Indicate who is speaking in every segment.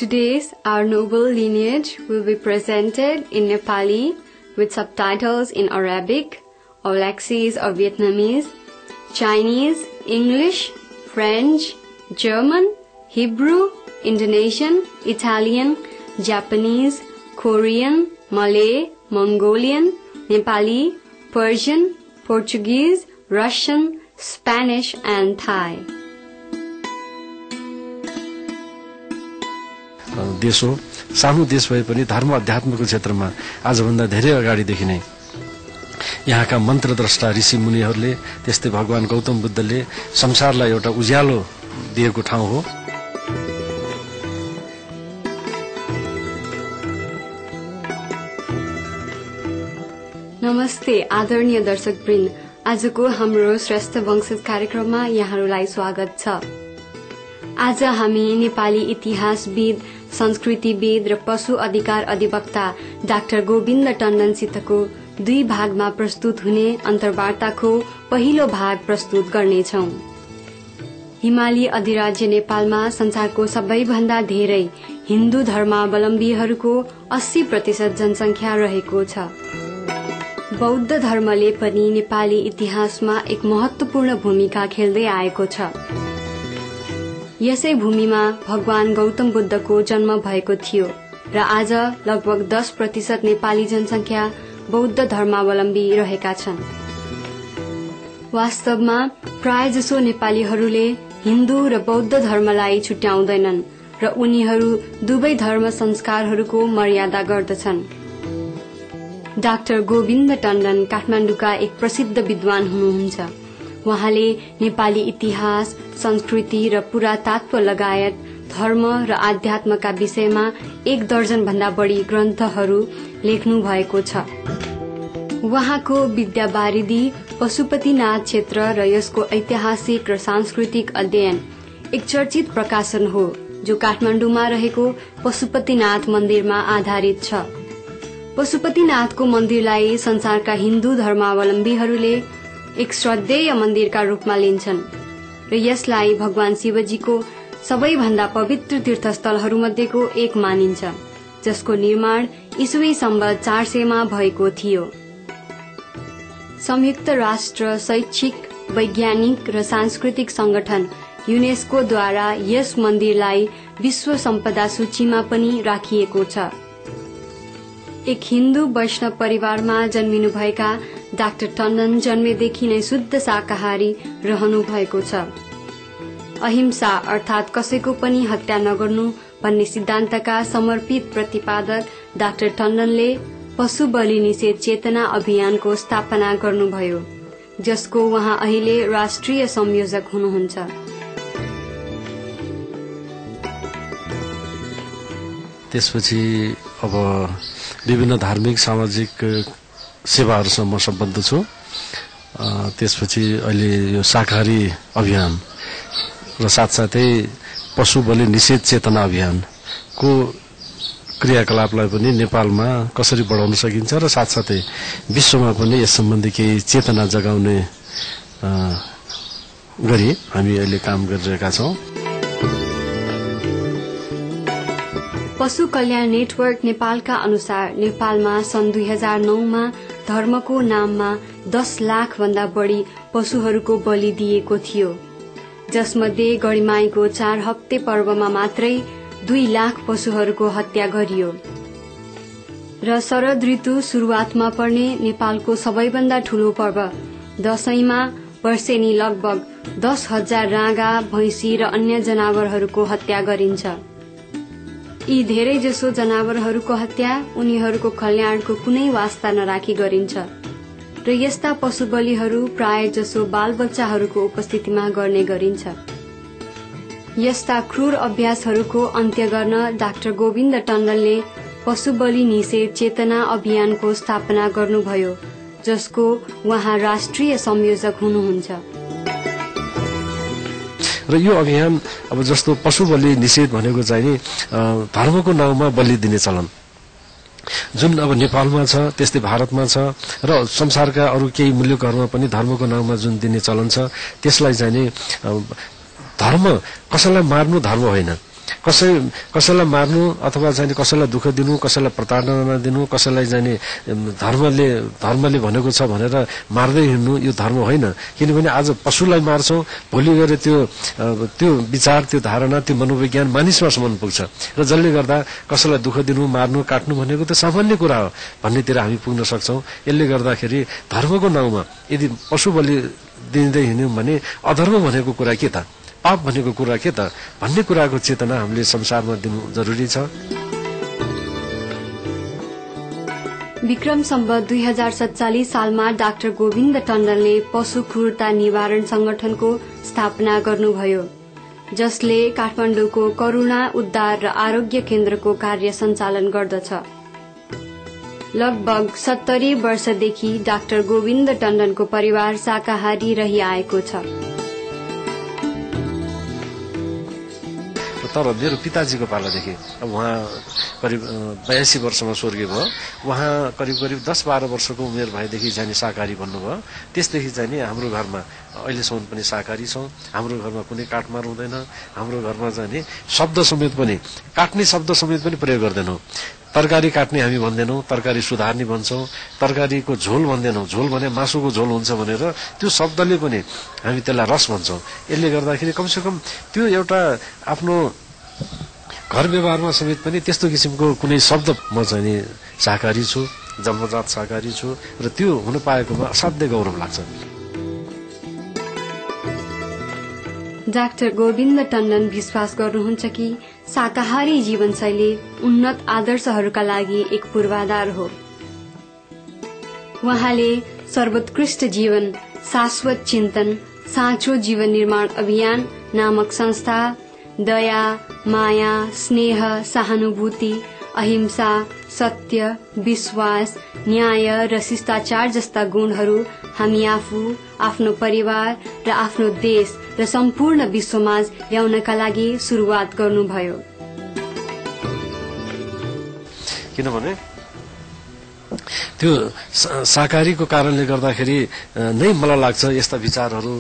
Speaker 1: Today's Our Noble Lineage will be presented in Nepali with subtitles in Arabic, Aulacese or Vietnamese, Chinese, English, French, German, Hebrew, Indonesian, Italian, Japanese, Korean, Malay, Mongolian, Nepali, Persian, Portuguese, Russian, Spanish and Thai.
Speaker 2: देश हो, सानो देश भए पनि धर्म अध्यात्मको क्षेत्रमा आजभन्दा धेरै अगाडिदेखि नै यहाँका मन्त्रद्रष्टा ऋषि मुनिहरूले त्यस्तै भगवान गौतम बुद्धले संसारलाई एउटा उज्यालो दिएको ठाउँ हो।
Speaker 1: नमस्ते आदरणीय दर्शकवृन्द, आजको हाम्रो श्रेष्ठ वंशज कार्यक्रममा यहाँहरूलाई स्वागत छ। आज हामी नेपाली इतिहासविद, संस्कृतिविद र पशु अधिकार अधिवक्ता डाक्टर गोविन्द टण्डनसितको 2 भागमा प्रस्तुत हुने अन्तर्वार्ताको पहिलो भाग प्रस्तुत गर्नेछौं। हिमाली अधिराज्य नेपालमा संसारको सबैभन्दा धेरै हिन्दू धर्मावलम्बीहरूको 80% जनसंख्या रहेको छ। बौद्ध धर्मले पनि नेपाली इतिहासमा एक महत्वपूर्ण भूमिका खेल्दै आएको छ। यसै भूमिमा भगवान गौतम बुद्धको जन्म भएको थियो र आज लगभग 10% नेपाली जनसंख्या बौद्ध धर्मावलम्बी रहेका छन्। वास्तवमा प्रायजसो नेपालीहरूले हिन्दू र बौद्ध धर्मलाई छुट्याउँदैनन् र उनीहरू दुवै धर्म संस्कारहरूको मर्यादा गर्दछन्। डाक्टर गोविन्द टण्डन काठमाडौँका एक प्रसिद्ध विद्वान हुनुहुन्छ। उहाँले नेपाली इतिहास, संस्कृति र पुरातत्व लगायत धर्म र आध्यात्मका विषयमा 1 दर्जन भन्दा बढी ग्रन्थहरू लेख्नु भएको छ। उहाँको विद्यावारिधि पशुपतिनाथ क्षेत्र र यसको ऐतिहासिक र सांस्कृतिक अध्ययन एक चर्चित प्रकाशन हो जो काठमाडौँमा रहेको पशुपतिनाथ मन्दिरमा आधारित छ। पशुपतिनाथको मन्दिरलाई संसारका हिन्दू धर्मावलम्बीहरूले एक श्रद्धेय मन्दिरका रूपमा लिन्छन् र यसलाई भगवान शिवजीको सबैभन्दा पवित्र तीर्थस्थलहरूमध्येको एक मानिन्छ, जसको निर्माण ईस्वी सम्वत 400 मा भएको थियो। संयुक्त राष्ट्र शैक्षिक, वैज्ञानिक र सांस्कृतिक संगठन युनेस्कोद्वारा यस मन्दिरलाई विश्व सम्पदा सूचीमा पनि राखिएको छ। एक हिन्दू वैष्णव परिवारमा जन्मिनुभएका डाक्टर टण्डन जन्मेदेखि नै शुद्ध शाकाहारी रहनु भएको छ। अहिंसा अर्थात कसैको पनि हत्या नगर्नु भन्ने सिद्धान्तका समर्पित प्रतिपादक डाक्टर टण्डनले पशु बलि निषेध चेतना अभियानको स्थापना गर्नुभयो, जसको उहाँ अहिले राष्ट्रिय संयोजक हुनुहुन्छ।
Speaker 2: त्यसपछि अब विभिन्न धार्मिक सामाजिक सेवाहरूसँग म सम्बद्ध छु। त्यसपछि अहिले यो शाकाहारी अभियान र साथसाथै पशु बलि निषेध चेतना अभियानको क्रियाकलापलाई पनि नेपालमा कसरी बढाउन सकिन्छ र साथसाथै विश्वमा पनि यस सम्बन्धी केही चेतना जगाउने गरी हामी अहिले काम गरिरहेका छौं।
Speaker 1: पशु कल्याण नेटवर्क नेपालका अनुसार नेपालमा सन् 2009 मा धर्मको नाममा 10 लाख भन्दा बढी पशुहरूको बलि दिएको थियो, जसमध्ये गढीमाईको 4 हप्ते पर्वमा मात्रै 2 लाख पशुहरूको हत्या गरियो र शरद ऋतु सुरुवातमा पर्ने नेपालको सबैभन्दा ठूलो पर्व दशैंमा वर्षेनी लगभग 10,000 राँगा, भैंसी र अन्य जनावरहरूको हत्या गरिन्छ। यी धेरै जसो जनावरहरूको हत्या उनीहरूको कल्याणको कुनै वास्ता नराखी गरिन्छ र यस्ता पशु बलिहरू प्राय जसो बालबच्चाहरूको उपस्थितिमा गर्ने गरिन्छ। यस्ता क्रूर अभ्यासहरूको अन्त्य गर्न डाक्टर गोविन्द टण्डनले पशु बलि निषेध चेतना अभियानको स्थापना गर्नुभयो, जसको उहाँ राष्ट्रिय संयोजक हुनुहुन्छ।
Speaker 2: र यो अभियान अब जस्तो पशु बलि निषेध भनेको चाहिँ नि धर्मको नाउँमा बलि दिने चलन जुन अब नेपालमा छ, त्यस्तै भारतमा छ र संसारका अरू केही मुलुकहरूमा पनि धर्मको नाउँमा जुन दिने चलन छ, त्यसलाई चाहिँ नि धर्म कसैलाई मार्नु धर्म होइन, कसैलाई मार्नु अथवा चाहिँ कसैलाई दुःख दिनु, कसैलाई प्रताडना दिनु, कसैलाई चाहिँ धर्मले भनेको छ भनेर मार्दै हिँड्नु यो धर्म होइन। किनभने आज पशुलाई मार्छौं, भोलि गएर त्यो विचार, त्यो धारणा, त्यो मनोविज्ञान मानिसमासम्म पुग्छ र जसले गर्दा कसैलाई दुःख दिनु, मार्नु, काट्नु भनेको त सामान्य कुरा हो भन्नेतिर हामी पुग्न सक्छौं। यसले गर्दाखेरि धर्मको नाउँमा यदि पशु बलि दिँदै हिँड्यौं भने अधर्म भनेको कुरा के त, पाप भनेको कुरा के त भन्ने कुराको चेतना हामीले संसारमा दिनु जरुरी छ।
Speaker 1: विक्रम सम्वत 2047 सालमा डाक्टर गोविन्द टण्डनले पशु क्रूरता निवारण संगठनको स्थापना गर्नुभयो, जसले काठमाडौँको करुणा, उद्धार र आरोग्य केन्द्रको कार्य सञ्चालन गर्दछ। लगभग 70 वर्षदेखि डाक्टर गोविन्द टण्डनको परिवार शाकाहारी रहिआएको छ।
Speaker 2: तर मेरो पिताजीको पालादेखि अब उहाँ करिब 82 वर्षमा स्वर्गीय भयो। उहाँ करिब 10-12 वर्षको उमेर भएदेखि चाहिँ शाकाहारी बन्नुभयो। त्यसदेखि चाहिँ हाम्रो घरमा अहिलेसम्म पनि शाकाहारी छौं। हाम्रो घरमा कुनै काटमार हुँदैन। हाम्रो घरमा चाहिँ शब्द समेत पनि, काट्ने शब्द समेत पनि प्रयोग गर्दैनौं। तरकारी काट्ने हामी भन्दैनौं, तरकारी सुधार्ने भन्छौं, तरकारीको झोल भन्दैनौं। झोल भने मासुको झोल हुन्छ भनेर त्यो शब्दले पनि हामी त्यसलाई रस भन्छौं। यसले गर्दाखेरि कमसेकम त्यो एउटा आफ्नो घर व्यवहारमा समेत पनि त्यस्तो किसिमको कुनै शब्द म चाहिँ शाकाहारी छु, जन्मजात शाकाहारी छु र त्यो हुन पाएकोमा असाध्यै गौरव लाग्छ।
Speaker 1: डाक्टर गोविन्द टण्डन विश्वास गर्नुहुन्छ कि शाकाहारी जीवनशैली उन्नत आदर्शहरूका लागि एक पूर्वाधार हो। उहाँले सर्वोत्कृष्ट जीवन, शाश्वत चिन्तन, साँचो जीवन निर्माण अभियान नामक संस्था दया, माया, स्नेह, सहानुभूति, अहिंसा, सत्य, विश्वास, न्याय र शिष्टाचार जस्ता गुणहरू हामी आफू, आफ्नो परिवार र आफ्नो देश र सम्पूर्ण विश्वमाझ ल्याउनका लागि सुरुवात गर्नुभयो।
Speaker 2: किनभने त्यो शाकाहारीको कारणले गर्दाखेरि नै मलाई लाग्छ यस्ता विचारहरू,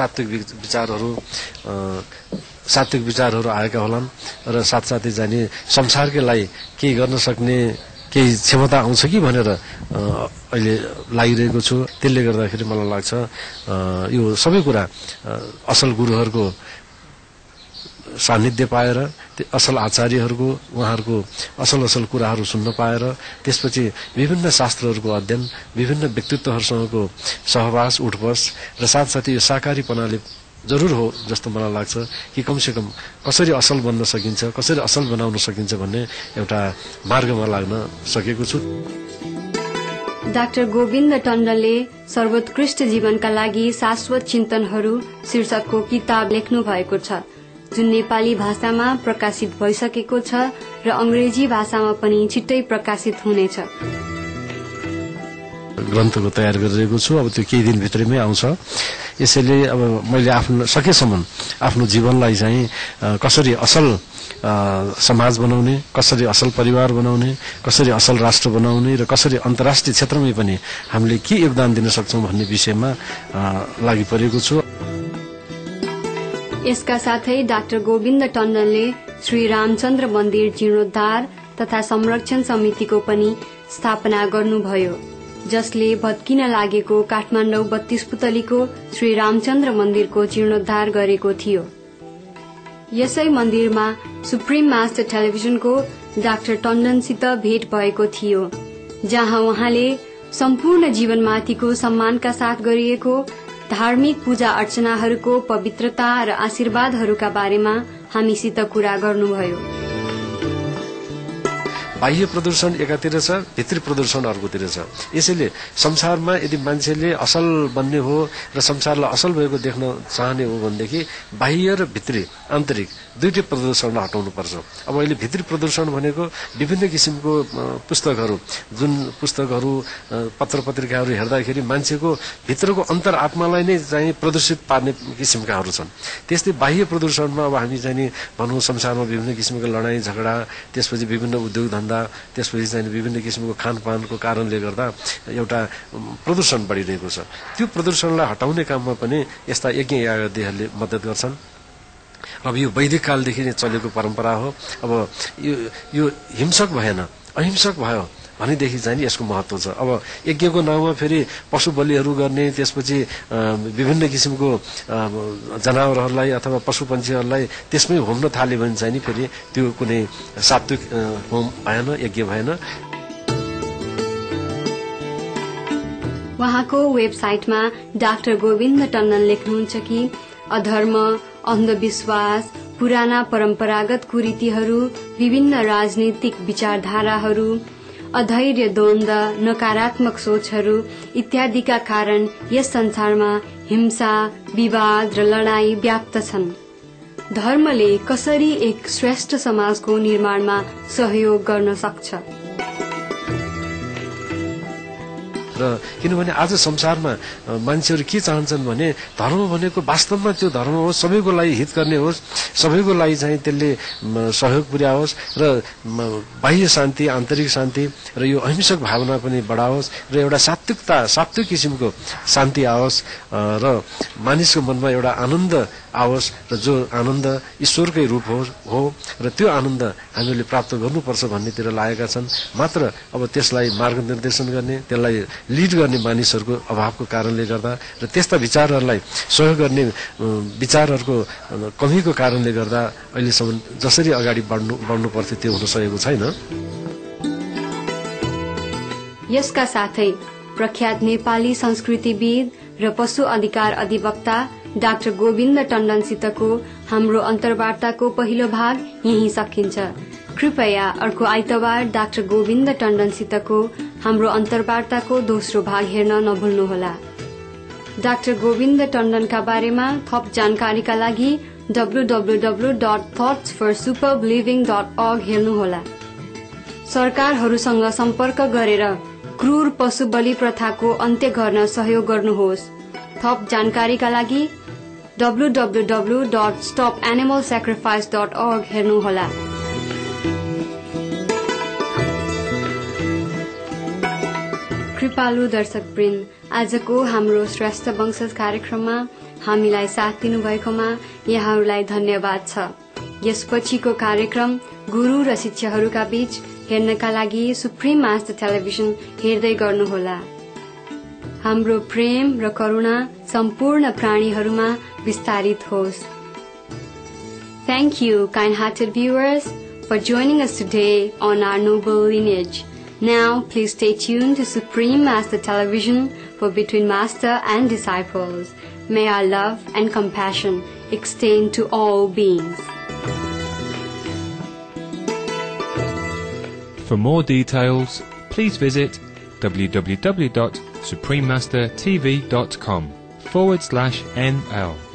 Speaker 2: सात्विक विचारहरू आएका होलान् र साथसाथै जाने संसारकै लागि केही गर्न सक्ने केही क्षमता आउँछ कि भनेर अहिले लागिरहेको छु। त्यसले गर्दाखेरि मलाई लाग्छ यो सबै कुरा असल गुरुहरूको सान्निध्य पाएर, असल आचार्यहरूको, उहाँहरूको असल कुराहरू सुन्न पाएर, त्यसपछि विभिन्न शास्त्रहरूको अध्ययन, विभिन्न व्यक्तित्वहरूसँगको सहवास, उठबस र साथसाथै यो शाकाहारीपनाले जरुर हो जस्तो मलाई लाग्छ कि कमसेकम कसरी असल बन्न सकिन्छ, कसरी असल बनाउन सकिन्छ भन्ने एउटा मार्गमा लाग्न सकेको छु।
Speaker 1: डाक्टर गोविन्द टण्डनले सर्वोत्कृष्ट जीवनका लागि शाश्वत चिन्तनहरू शीर्षकको किताब लेख्नु भएको छ, जुन नेपाली भाषामा प्रकाशित भइसकेको छ र अंग्रेजी भाषामा पनि छिट्टै प्रकाशित हुनेछ।
Speaker 2: ग्रन्थको तयार गरिरहेको छु। अब त्यो केही दिनभित्रमै आउँछ। यसैले अब मैले सकेसम्म आफ्नो जीवनलाई चाहिँ कसरी असल समाज बनाउने, कसरी असल परिवार बनाउने, कसरी असल राष्ट्र बनाउने र कसरी अन्तर्राष्ट्रिय क्षेत्रमै पनि हामीले के योगदान दिन सक्छौं भन्ने विषयमा लागि परेको छु।
Speaker 1: यसका साथै डाक्टर गोविन्द टण्डनले श्री रामचन्द्र मन्दिर जीर्णोद्धार तथा संरक्षण समितिको पनि स्थापना गर्नुभयो, जसले भत्किन लागेको काठमाडौँ 32 पुतलीको श्री रामचन्द्र मन्दिरको जीर्णोद्धार गरेको थियो। यसै मन्दिरमा सुप्रिम मास्टर टेलिभिजनको डाक्टर टण्डनसित भेट भएको थियो, जहाँ उहाँले सम्पूर्ण जीवनमाथिको सम्मानका साथ गरिएको धार्मिक पूजा अर्चनाहरूको पवित्रता र आशीर्वादहरूका बारेमा हामीसित कुरा गर्नुभयो।
Speaker 2: बाह्य प्रदूषण एकातिर छ, भित्री प्रदूषण अर्कोतिर छ। यसैले संसारमा यदि मान्छेले असल बन्ने हो र संसारलाई असल भएको देख्न चाहने हो भनेदेखि बाह्य र भित्री आन्तरिक दुईटै प्रदूषणलाई हटाउनु पर्छ। अब अहिले भित्री प्रदूषण भनेको विभिन्न किसिमको पुस्तकहरू, जुन पुस्तकहरू पत्र पत्रिकाहरू हेर्दाखेरि मान्छेको भित्रको अन्तर आत्मालाई नै चाहिँ प्रदूषित पार्ने किसिमकाहरू छन्। त्यस्तै बाह्य प्रदूषणमा अब हामी चाहिँ भनौं संसारमा विभिन्न किसिमको लडाई झगडा, त्यसपछि विभिन्न उद्योग धन्दा, त्यसपछि चाहिँ विभिन्न किसिमको खानपानको कारणले गर्दा एउटा प्रदूषण बढिरहेको छ। त्यो प्रदूषणलाई हटाउने काममा पनि यस्ता यज्ञ यागहरूले मद्दत गर्छन्। अब यो वैदिक कालदेखि नै चलेको परम्परा हो। अब यो हिंसक भएन, अहिंसक भयो भनेदेखि चाहिँ यसको महत्व छ। अब यज्ञको नाउँमा फेरि पशु बलिहरू गर्ने, त्यसपछि विभिन्न किसिमको जनावरहरूलाई अथवा पशु पन्छीहरूलाई त्यसमै होम्न थाल्यो भने चाहिँ नि फेरि त्यो कुनै सात्विक होम भएन, यज्ञ भएन।
Speaker 1: उहाँको वेबसाइटमा डाक्टर गोविन्द टन्डन लेख्नुहुन्छ कि अधर्म, अन्धविश्वास, पुराना परम्परागत कुरीतिहरू, विभिन्न राजनीतिक विचारधाराहरू, अधैर्य, द्वन्द्व, नकारात्मक सोचहरू इत्यादिका कारण यस संसारमा हिंसा, विवाद र लडाई व्याप्त छन्। धर्मले कसरी एक श्रेष्ठ समाजको निर्माणमा सहयोग गर्न सक्छ?
Speaker 2: र किनभने आज संसारमा मान्छेहरू के चाहन्छन् भने धर्म भनेको वास्तवमा त्यो धर्म होस्, सबैको लागि हित गर्ने होस्, सबैको लागि चाहिँ त्यसले सहयोग पुर्याओस् र बाह्य शान्ति, आन्तरिक शान्ति र यो अहिंसक भावना पनि बढाओस् र एउटा सात्विक किसिमको शान्ति आओस् र मानिसको मनमा एउटा आनन्द आओस् र जो आनन्द ईश्वरकै रूप हो र त्यो आनन्द हामीले प्राप्त गर्नुपर्छ भन्नेतिर लागेका छन्। मात्र अब त्यसलाई मार्गनिर्देशन गर्ने, त्यसलाई लिड गर्ने मानिसहरूको अभावको कारणले गर्दा र त्यस्ता विचारहरूलाई सहयोग गर्ने विचारहरूको कमीको कारणले गर्दा अहिलेसम्म जसरी अगाडि बढ्नु पर्थ्यो त्यो हुन सकेको छैन।
Speaker 1: यसका साथै प्रख्यात नेपाली संस्कृतिविद र पशु अधिकार अधिवक्ता डाक्टर गोविन्द टन्डनसितको हाम्रो अन्तर्वार्ताको पहिलो भाग यही सकिन्छ। कृपया अर्को आइतबार डाक्टर गोविन्द टन्डनसितको हाम्रो अन्तर्वार्ताको दोस्रो भाग हेर्न नभुल्नुहोला। डाक्टर गोविन्द टन्डनका बारेमा थप जानकारीका लागि www.thoughtsforsuperbliving.org हेर्नुहोला। सरकारहरूसँग सम्पर्क गरेर क्रूर पशु बलि प्रथाको अन्त्य गर्न सहयोग गर्नुहोस्। थप जानकारीका लागि www.stopanimalsacrifice.org हेर्नुहोला। कृपालु दर्शकवृन्द, आजको हाम्रो श्रेष्ठ वंशज कार्यक्रममा हामीलाई साथ दिनुभएकोमा यहाँहरूलाई धन्यवाद छ। यसपछिको कार्यक्रम गुरु र शिष्यहरूका बीच हेर्नका लागि सुप्रिम मास्टर टेलिभिजन हेर्दै गर्नुहोला। हाम्रो प्रेम र करुणा सम्पूर्ण प्राणीहरूमा विस्तारित होस्। Thank you, kind-hearted viewers, for joining us today on our noble lineage. Now, please stay tuned to Supreme Master Television for Between Master and Disciples. May our love and compassion extend to all beings.
Speaker 3: For more details, please visit www.suprememastertv.com/NL.